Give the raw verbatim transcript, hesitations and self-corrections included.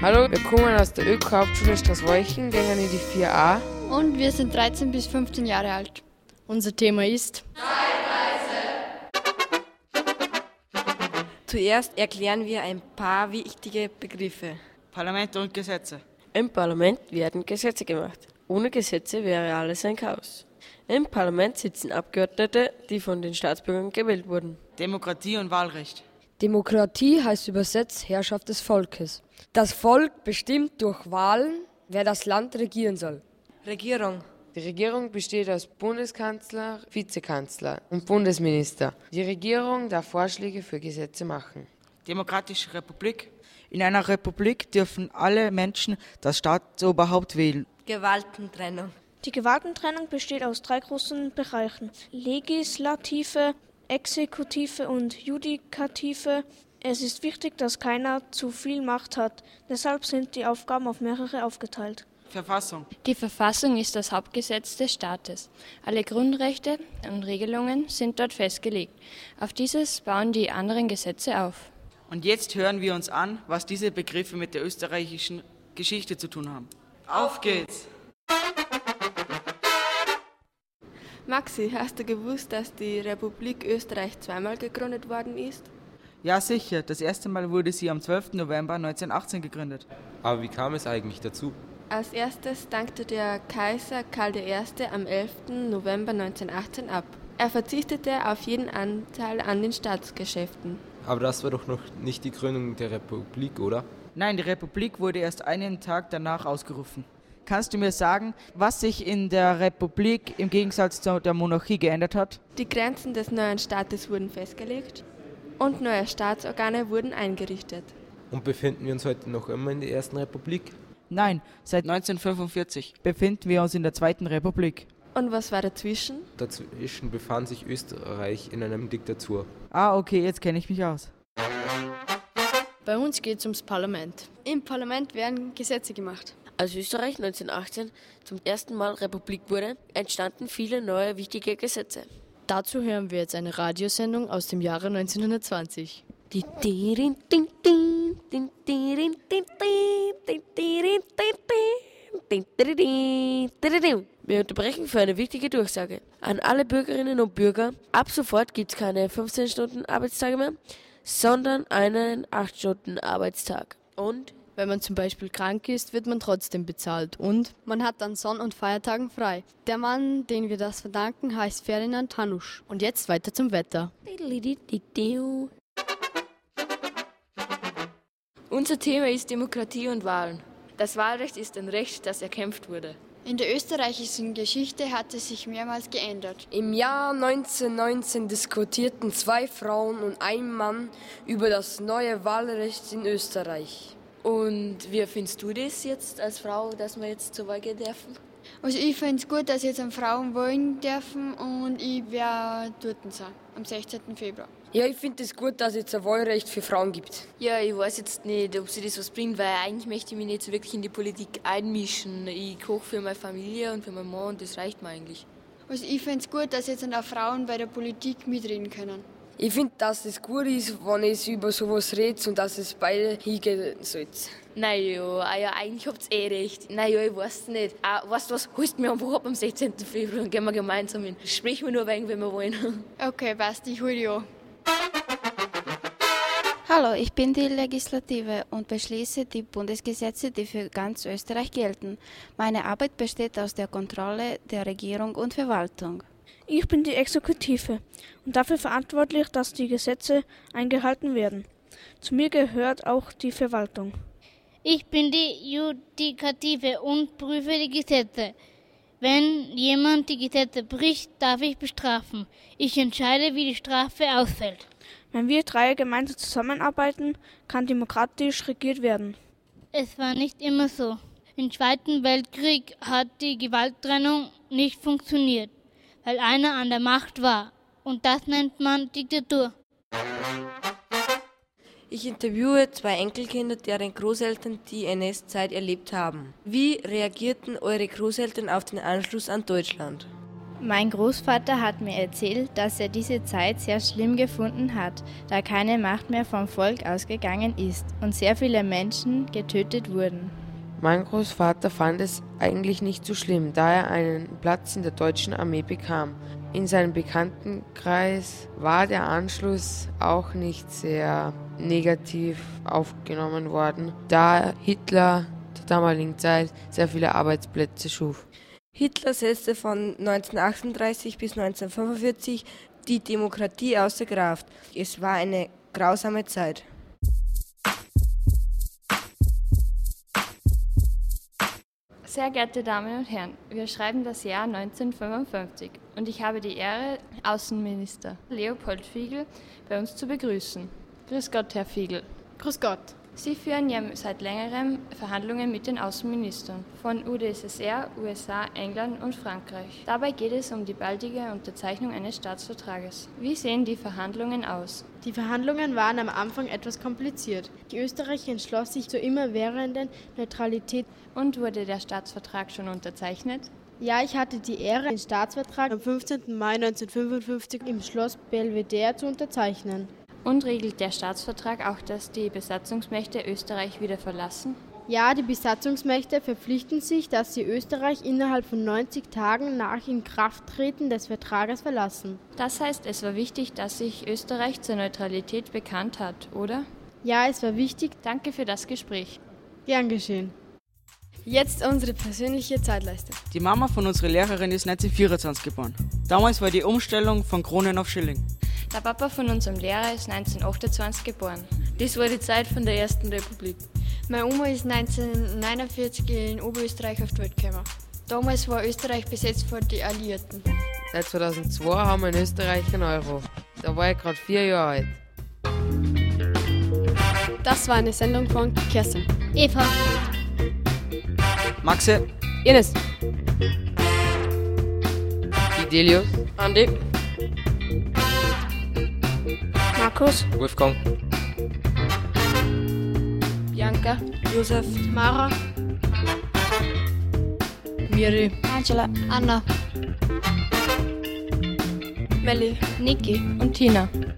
Hallo, wir kommen aus der ÖK-Hauptschule Straßwolchen, gehen in die vier a. Und wir sind dreizehn bis fünfzehn Jahre alt. Unser Thema ist Zeitreise. Zuerst erklären wir ein paar wichtige Begriffe. Parlamente und Gesetze. Im Parlament werden Gesetze gemacht. Ohne Gesetze wäre alles ein Chaos. Im Parlament sitzen Abgeordnete, die von den Staatsbürgern gewählt wurden. Demokratie und Wahlrecht. Demokratie heißt übersetzt Herrschaft des Volkes. Das Volk bestimmt durch Wahlen, wer das Land regieren soll. Regierung. Die Regierung besteht aus Bundeskanzler, Vizekanzler und Bundesminister. Die Regierung darf Vorschläge für Gesetze machen. Demokratische Republik. In einer Republik dürfen alle Menschen das Staatsoberhaupt wählen. Gewaltentrennung. Die Gewaltentrennung besteht aus drei großen Bereichen: Legislative, Exekutive und Judikative. Es ist wichtig, dass keiner zu viel Macht hat. Deshalb sind die Aufgaben auf mehrere aufgeteilt. Verfassung. Die Verfassung ist das Hauptgesetz des Staates. Alle Grundrechte und Regelungen sind dort festgelegt. Auf dieses bauen die anderen Gesetze auf. Und jetzt hören wir uns an, was diese Begriffe mit der österreichischen Geschichte zu tun haben. Auf geht's! Maxi, hast du gewusst, dass die Republik Österreich zweimal gegründet worden ist? Ja, sicher. Das erste Mal wurde sie am zwölften November neunzehnhundertachtzehn gegründet. Aber wie kam es eigentlich dazu? Als erstes dankte der Kaiser Karl der Erste am elften November neunzehnhundertachtzehn ab. Er verzichtete auf jeden Anteil an den Staatsgeschäften. Aber das war doch noch nicht die Gründung der Republik, oder? Nein, die Republik wurde erst einen Tag danach ausgerufen. Kannst du mir sagen, was sich in der Republik im Gegensatz zu der Monarchie geändert hat? Die Grenzen des neuen Staates wurden festgelegt und neue Staatsorgane wurden eingerichtet. Und befinden wir uns heute noch immer in der ersten Republik? Nein, seit neunzehnhundertfünfundvierzig befinden wir uns in der zweiten Republik. Und was war dazwischen? Dazwischen befand sich Österreich in einer Diktatur. Ah, okay, jetzt kenne ich mich aus. Bei uns geht es ums Parlament. Im Parlament werden Gesetze gemacht. Als Österreich neunzehnhundertachtzehn zum ersten Mal Republik wurde, entstanden viele neue wichtige Gesetze. Dazu hören wir jetzt eine Radiosendung aus dem Jahre neunzehnhundertzwanzig. Wir unterbrechen für eine wichtige Durchsage. An alle Bürgerinnen und Bürger, ab sofort gibt es keine fünfzehn Stunden Arbeitstage mehr, sondern einen acht Stunden Arbeitstag. Und wenn man zum Beispiel krank ist, wird man trotzdem bezahlt und man hat an Sonn- und Feiertagen frei. Der Mann, den wir das verdanken, heißt Ferdinand Hanusch. Und jetzt weiter zum Wetter. Unser Thema ist Demokratie und Wahlen. Das Wahlrecht ist ein Recht, das erkämpft wurde. In der österreichischen Geschichte hat es sich mehrmals geändert. Im Jahr neunzehnhundertneunzehn diskutierten zwei Frauen und ein Mann über das neue Wahlrecht in Österreich. Und wie findest du das jetzt als Frau, dass wir jetzt zur Wahl gehen dürfen? Also ich finde es gut, dass jetzt an Frauen wählen dürfen und ich werde dort sein, am sechzehnten Februar. Ja, ich finde es gut, dass es jetzt ein Wahlrecht für Frauen gibt. Ja, ich weiß jetzt nicht, ob sie das was bringt, weil eigentlich möchte ich mich nicht so wirklich in die Politik einmischen. Ich koche für meine Familie und für meinen Mann und das reicht mir eigentlich. Also ich finde es gut, dass jetzt auch Frauen bei der Politik mitreden können. Ich finde, dass es gut ist, wenn es über sowas redet und dass es beide hingehen sollte. Naja, ja, eigentlich habt ihr eh recht. Naja, ich weiß nicht. Ah, weißt du was, holst mir einfach ab am sechzehnten Februar und gehen wir gemeinsam hin. Sprechen wir nur wegen, wenn wir wollen. Okay, passt, ich hol dich an. Hallo, ich bin die Legislative und beschließe die Bundesgesetze, die für ganz Österreich gelten. Meine Arbeit besteht aus der Kontrolle der Regierung und Verwaltung. Ich bin die Exekutive und dafür verantwortlich, dass die Gesetze eingehalten werden. Zu mir gehört auch die Verwaltung. Ich bin die Judikative und prüfe die Gesetze. Wenn jemand die Gesetze bricht, darf ich bestrafen. Ich entscheide, wie die Strafe ausfällt. Wenn wir drei gemeinsam zusammenarbeiten, kann demokratisch regiert werden. Es war nicht immer so. Im Zweiten Weltkrieg hat die Gewalttrennung nicht funktioniert, weil einer an der Macht war. Und das nennt man Diktatur. Ich interviewe zwei Enkelkinder, deren Großeltern die N S-Zeit erlebt haben. Wie reagierten eure Großeltern auf den Anschluss an Deutschland? Mein Großvater hat mir erzählt, dass er diese Zeit sehr schlimm gefunden hat, da keine Macht mehr vom Volk ausgegangen ist und sehr viele Menschen getötet wurden. Mein Großvater fand es eigentlich nicht so schlimm, da er einen Platz in der deutschen Armee bekam. In seinem Bekanntenkreis war der Anschluss auch nicht sehr negativ aufgenommen worden, da Hitler zur damaligen Zeit sehr viele Arbeitsplätze schuf. Hitler setzte von neunzehnhundertachtunddreißig bis neunzehnhundertfünfundvierzig die Demokratie außer Kraft. Es war eine grausame Zeit. Sehr geehrte Damen und Herren, wir schreiben das Jahr neunzehnhundertfünfundfünfzig und ich habe die Ehre, Außenminister Leopold Figl bei uns zu begrüßen. Grüß Gott, Herr Figl. Grüß Gott. Sie führen ja seit längerem Verhandlungen mit den Außenministern von U d S S R, U S A, England und Frankreich. Dabei geht es um die baldige Unterzeichnung eines Staatsvertrages. Wie sehen die Verhandlungen aus? Die Verhandlungen waren am Anfang etwas kompliziert. Die Österreicher entschloss sich zur immerwährenden Neutralität. Und wurde der Staatsvertrag schon unterzeichnet? Ja, ich hatte die Ehre, den Staatsvertrag am fünfzehnten Mai neunzehnhundertfünfundfünfzig im Schloss Belvedere zu unterzeichnen. Und regelt der Staatsvertrag auch, dass die Besatzungsmächte Österreich wieder verlassen? Ja, die Besatzungsmächte verpflichten sich, dass sie Österreich innerhalb von neunzig Tagen nach Inkrafttreten des Vertrages verlassen. Das heißt, es war wichtig, dass sich Österreich zur Neutralität bekannt hat, oder? Ja, es war wichtig. Danke für das Gespräch. Gern geschehen. Jetzt unsere persönliche Zeitleiste. Die Mama von unserer Lehrerin ist neunzehnhundertvierundzwanzig geboren. Damals war die Umstellung von Kronen auf Schilling. Der Papa von unserem Lehrer ist neunzehnhundertachtundzwanzig geboren. Das war die Zeit von der Ersten Republik. Meine Oma ist neunzehnhundertneunundvierzig in Oberösterreich auf die Welt gekommen. Damals war Österreich besetzt von den Alliierten. Seit zweitausendzwei haben wir in Österreich einen Euro. Da war ich gerade vier Jahre alt. Das war eine Sendung von Kerstin, Eva, Maxe, Ines, Fidelius, Andi, Markus, Wolfgang, Bianca, Josef, Mara, Miri, Angela, Anna, Melli, Niki und Tina.